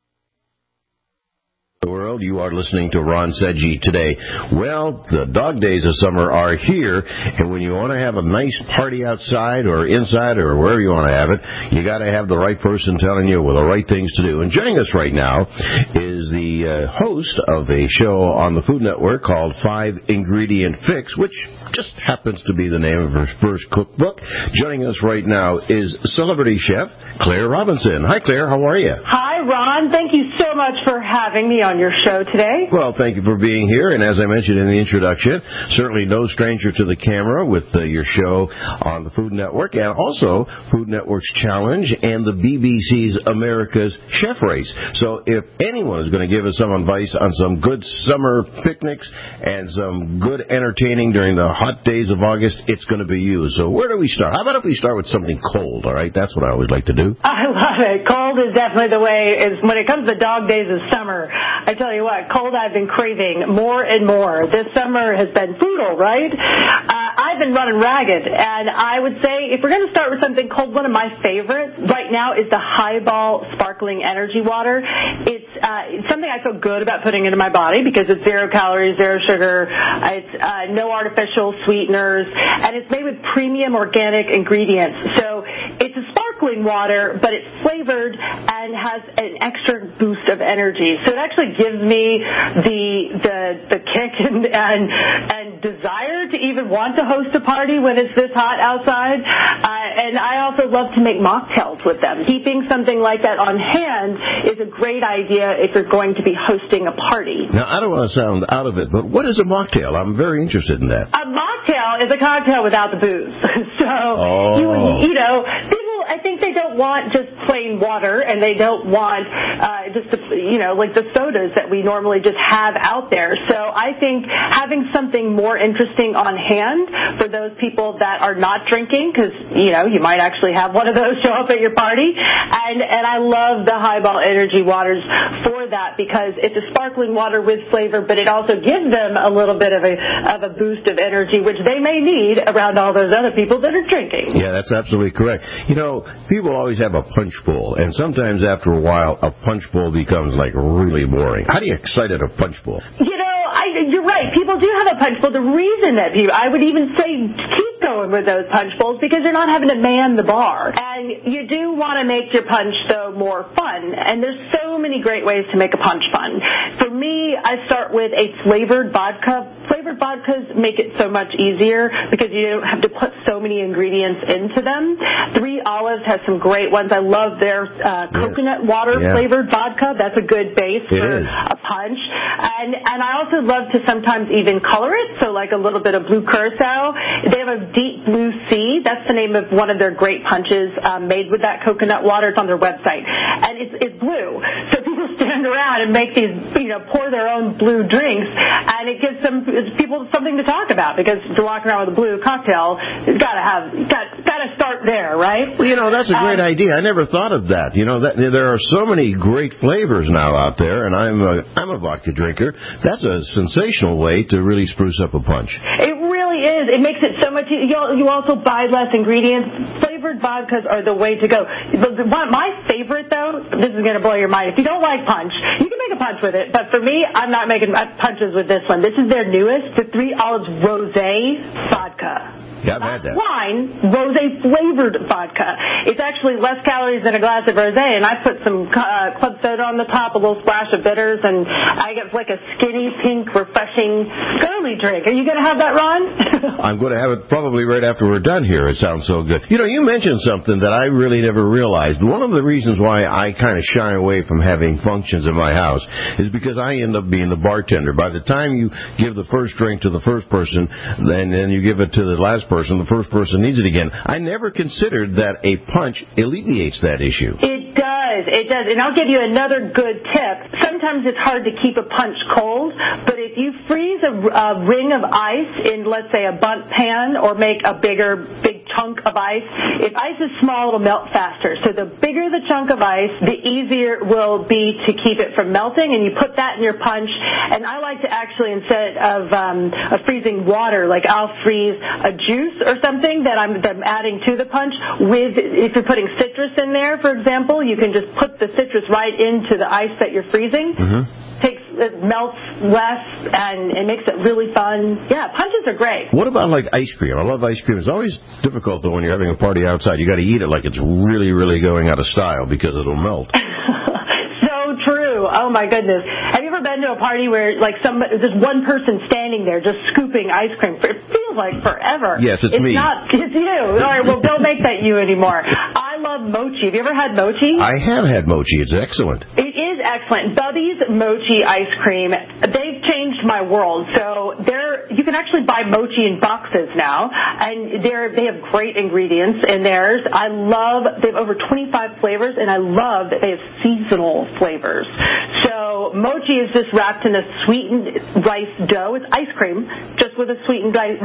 The world, you are listening to Ron Sedgy today. Well, the dog days of summer are here, and when you want to have a nice party outside or inside or wherever you want to have it, you got to have the right person telling you well, the right things to do. And joining us right now is the uh, host of a show on the Food Network called Five Ingredient Fix, which just happens to be the name of her first cookbook. Joining us right now is celebrity chef Claire Robinson. Hi, Claire. How are you? Hi, Ron. Thank you so much for having me on your show today. Well, thank you for being here. And as I mentioned in the introduction, certainly no stranger to the camera with uh, your show on the Food Network, and also Food Network's Challenge and the B B C's America's Chef Race. So if anyone is going to give us some advice on some good summer picnics and some good entertaining during the hot days of August, it's going to be you. So where do we start? How about if we start with something cold, all right? That's what I always like to do. I love it. Cold is definitely the way is when it comes to dog days of summer, I tell you what, cold I've been craving more and more. This summer has been brutal, right? Uh, I've been running ragged, and I would say if we're going to start with something cold, one of my favorites right now is the Highball Sparkling Energy Water. It's, uh, it's something I feel good about putting into my body because it's zero calories, zero sugar, it's uh, no artificial sweeteners, and it's made with premium organic ingredients. So it's a sparkling water, but it's flavored and has an extra boost of energy. So it actually gives me the the the kick and and, and desire to even want to host a party when it's this hot outside. Uh, and I also love to make mocktails with them. Keeping something like that on hand is a great idea if you're going to be hosting a party. Now, I don't want to sound out of it, but what is a mocktail? I'm very interested in that. A mocktail is a cocktail without the booze. so, oh. you, you know, people, I think they don't want just plain water, and they don't want uh, just, you know, like the sodas that we normally just have out there. So I think having something more interesting on hand for those people that are not drinking, because, you know, you might actually have one of those show up at your party. And, and I love the Highball Energy Waters for that because it's a sparkling water with flavor, but it also gives them a little bit of a, of a boost of energy, which they may need around all those other people that are drinking. Yeah, that's absolutely correct. You know, people always have a punch bowl, and sometimes after a while, a punch bowl becomes, like, really boring. How do you excite at a punch bowl? You know, I, you're right. People do have a punch bowl. The reason that people, I would even say keep going with those punch bowls because you're not having to man the bar. And you do want to make your punch, though, more fun. And there's so many great ways to make a punch fun. For me, I start with a flavored vodka. Flavored vodkas make it so much easier because you don't have to put so many ingredients into them. Three Olives has some great ones. I love their uh, coconut yes. water yeah. flavored vodka. That's a good base it for is. a punch. And and I also love to sometimes even color it, so like a little bit of blue curacao. They have a deep blue sea. That's the name of one of their great punches um, made with that coconut water. It's on their website. And it's, it's blue. So people stand around and make these, you know, pour their own blue drinks, and it gives some people something to talk about because if you're walking around with a blue cocktail, you've got to have, got, got to start there, right? Well, you know, that's a great um, idea. I never thought of that. You know, that, there are so many great flavors now out there, and I'm a, I'm a vodka drinker. That's a sensational way to really spruce up a punch. It really is. It makes it so much easier. You also buy less ingredients. Flavored vodkas are the way to go. My favorite, though, this is going to blow your mind. If you don't like punch, you can make a punch with it. But for me, I'm not making punches with this one. This is their newest, the Three Olives Rosé Vodka. Yeah, I've had that. Wine, rosé flavored vodka. It's actually less calories than a glass of rosé, and I put some uh, club soda on the top, a little splash of bitters, and I get like a skinny, pink, refreshing girly drink. Are you going to have that, Ron? I'm going to have it probably right after we're done here. It sounds so good. You know, you mentioned something that I really never realized. One of the reasons why I kind of shy away from having functions in my house is because I end up being the bartender. By the time you give the first drink to the first person, then then you give it to the last person, the first person needs it again. I never considered that a punch alleviates that issue. It does. It does. And I'll give you another good tip. Sometimes it's hard to keep a punch cold, but if you freeze a, a ring of ice in, let's say, a bundt pan or make a bigger, big chunk of ice, if ice is small, it'll melt faster. So the bigger the chunk of ice, the easier it will be to keep it from melting, and you put that in your punch. And I like to actually, instead of, um, of freezing water, like I'll freeze a juice or something that I'm, that I'm adding to the punch with, if you're putting citrus in there, for example, you can just put the citrus right into the ice that you're freezing. Mm-hmm. Takes, it melts less, and it makes it really fun. Yeah, punches are great. What about like ice cream? I love ice cream. It's always difficult though when you're having a party outside. You got to eat it like it's really, really going out of style because it'll melt. True. Oh my goodness. Have you ever been to a party where like some just one person standing there just scooping ice cream? It feels like forever. Yes, it's, it's me. Not, it's you. All right. Well, don't make that you anymore. I love mochi. Have you ever had mochi? I have had mochi. It's excellent. It is excellent. Bubby's Mochi ice cream. They've changed my world. So they're you can actually buy mochi in boxes now, and they're they have great ingredients in theirs. I love they have over twenty-five flavors, and I love that they have seasonal flavors. So mochi is just wrapped in a sweetened rice dough. It's ice cream, just with a sweetened rice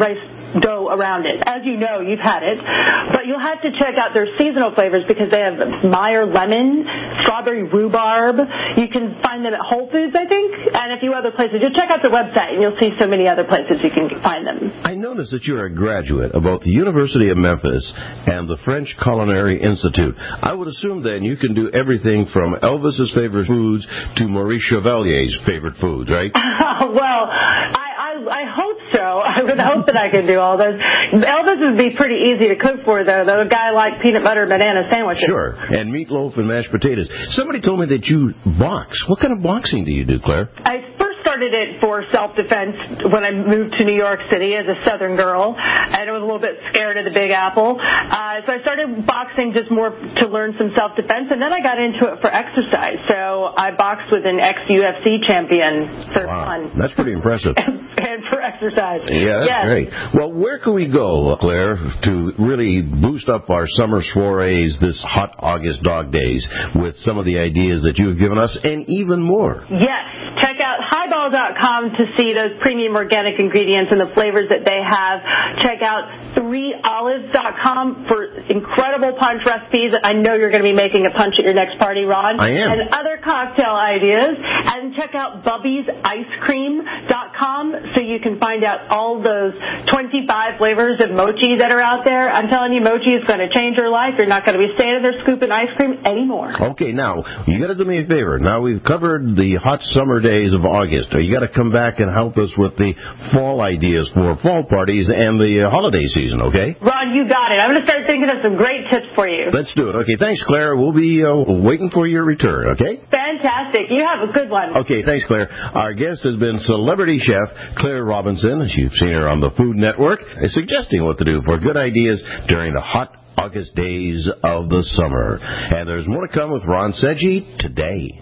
dough around it. As you know, you've had it. But you'll have to check out their seasonal flavors because they have Meyer lemon, strawberry rhubarb. You can find them at Whole Foods, I think, and a few other places. Just check out their website, and you'll see so many other places you can find them. I noticed that you're a graduate of both the University of Memphis and the French Culinary Institute. I would assume then you can do everything from Elvis's favorite foods to Maurice Chevalier's favorite foods, right? Well, I, I, I hope so. I would hope that I could do all those. Elvis would be pretty easy to cook for, though. Though a guy like peanut butter and banana sandwiches. Sure, and meatloaf and mashed potatoes. Somebody told me that you box. What kind of boxing do you do, Claire? I first started it for self-defense when I moved to New York City as a Southern girl, and I was a little bit scared of the Big Apple. Uh, so I started boxing just more to learn some self-defense, and then I got into it for exercise. So I boxed with an ex-U F C champion. So wow, fun. That's pretty impressive. And for exercise. Yeah, that's yes. great. Well, where can we go, Claire, to really boost up our summer soirees this hot August dog days with some of the ideas that you have given us and even more? Yes. Check out highball dot com to see those premium organic ingredients and the flavors that they have. Check out three olives dot com for incredible punch recipes. I know you're going to be making a punch at your next party, Ron. I am. And other cocktail ideas. And check out bubbies ice cream dot com so you can find out all those twenty-five flavors of mochi that are out there. I'm telling you, mochi is going to change your life. You're not going to be standing there scooping ice cream anymore. Okay, now, you got to do me a favor. Now, we've covered the hot summer days of August. You got to come back and help us with the fall ideas for fall parties and the uh, holiday season, okay? Ron, you got it. I'm going to start thinking of some great tips for you. Let's do it. Okay, thanks, Claire. We'll be uh, waiting for your return, okay? Fantastic. You have a good one. Okay, thanks, Claire. Our guest has been celebrity chef Claire Robinson, as you've seen her on the Food Network, suggesting what to do for good ideas during the hot August days of the summer. And there's more to come with Ron Seggi today.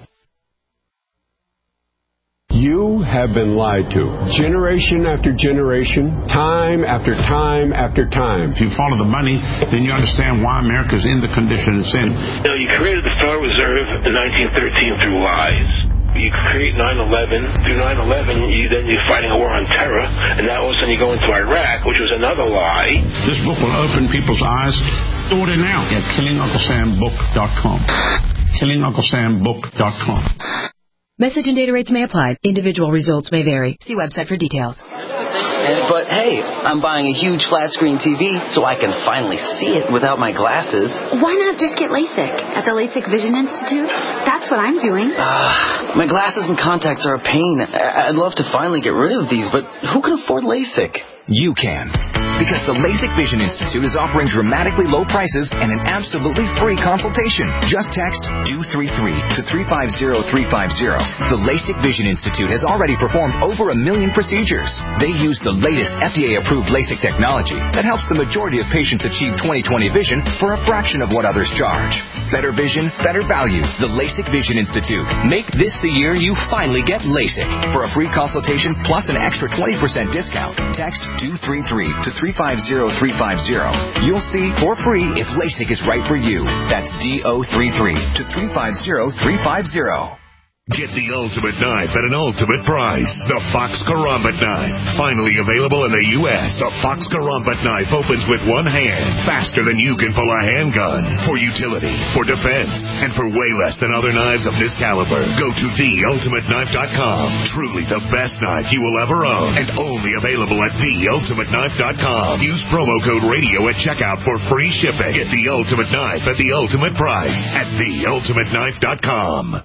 You have been lied to. Generation after generation, time after time after time. If you follow the money, then you understand why America's in the condition it's in. You know, you created the Federal Reserve in nineteen thirteen through lies. You create nine eleven. Through nine eleven, you, then you're fighting a war on terror, and now all of a sudden you go into Iraq, which was another lie. This book will open people's eyes. Order now at killing uncle sam book dot com. killing uncle sam book dot com. Message and data rates may apply. Individual results may vary. See website for details. But hey, I'm buying a huge flat screen T V so I can finally see it without my glasses. Why not just get LASIK at the LASIK Vision Institute? That's what I'm doing. Uh, my glasses and contacts are a pain. I'd love to finally get rid of these, but who can afford LASIK? You can. Because the LASIK Vision Institute is offering dramatically low prices and an absolutely free consultation. Just text two three three to three five zero three five zero. The LASIK Vision Institute has already performed over a million procedures. They use the latest F D A-approved LASIK technology that helps the majority of patients achieve twenty twenty vision for a fraction of what others charge. Better vision, better value. The LASIK Vision Institute. Make this the year you finally get LASIK. For a free consultation plus an extra twenty percent discount, text two three three to three five zero three five zero. You'll see for free if LASIK is right for you. That's D O three three to three five zero three five zero. Get the ultimate knife at an ultimate price. The Fox Karambit knife. Finally available in the U S The Fox Karambit knife opens with one hand, faster than you can pull a handgun. For utility, for defense, and for way less than other knives of this caliber. Go to the ultimate knife dot com. Truly the best knife you will ever own. And only available at the ultimate knife dot com. Use promo code radio at checkout for free shipping. Get the ultimate knife at the ultimate price at the ultimate knife dot com.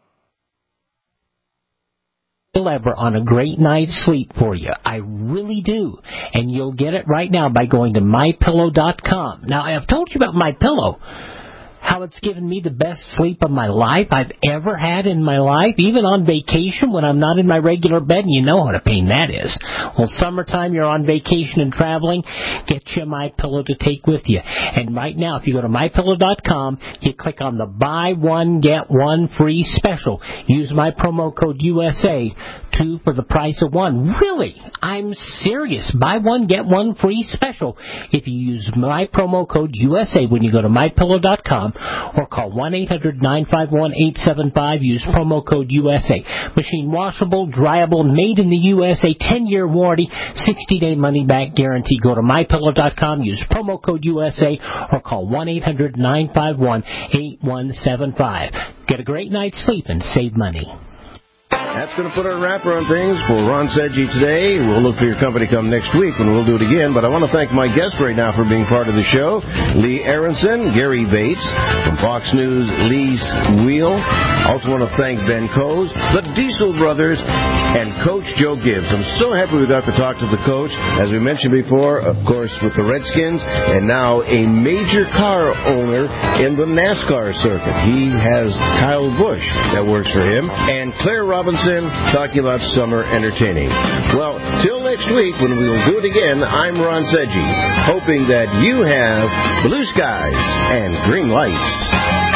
Ever on a great night's sleep for you. I really do. And you'll get it right now by going to my pillow dot com. Now, I've told you about MyPillow, how it's given me the best sleep of my life I've ever had in my life, even on vacation when I'm not in my regular bed, and you know what a pain that is. Well, summertime, you're on vacation and traveling, get you a MyPillow to take with you. And right now, if you go to my pillow dot com, you click on the buy one, get one free special. Use my promo code U S A, two for the price of one. Really, I'm serious. Buy one, get one free special. If you use my promo code U S A when you go to my pillow dot com, com or call one eight hundred nine five one eight seven five. Use promo code U S A. Machine washable, dryable, made in the U S A, ten-year warranty, sixty-day money-back guarantee. Go to my pillow dot com, use promo code U S A, or call one eight hundred nine five one eight one seven five. Get a great night's sleep and save money. That's going to put our wrapper on things for Ron Sedgy today. We'll look for your company come next week when we'll do it again. But I want to thank my guest right now for being part of the show, Lee Aronson, Gary Bates, from Fox News, Lee's Wheel. Also want to thank Ben Coase, the Diesel Brothers, and Coach Joe Gibbs. I'm so happy we got to talk to the coach, as we mentioned before, of course, with the Redskins, and now a major car owner in the NASCAR circuit. He has Kyle Busch that works for him, and Claire Robinson talking about summer entertaining. Well, till next week when we will do it again, I'm Ron Sedgy, hoping that you have blue skies and green lights.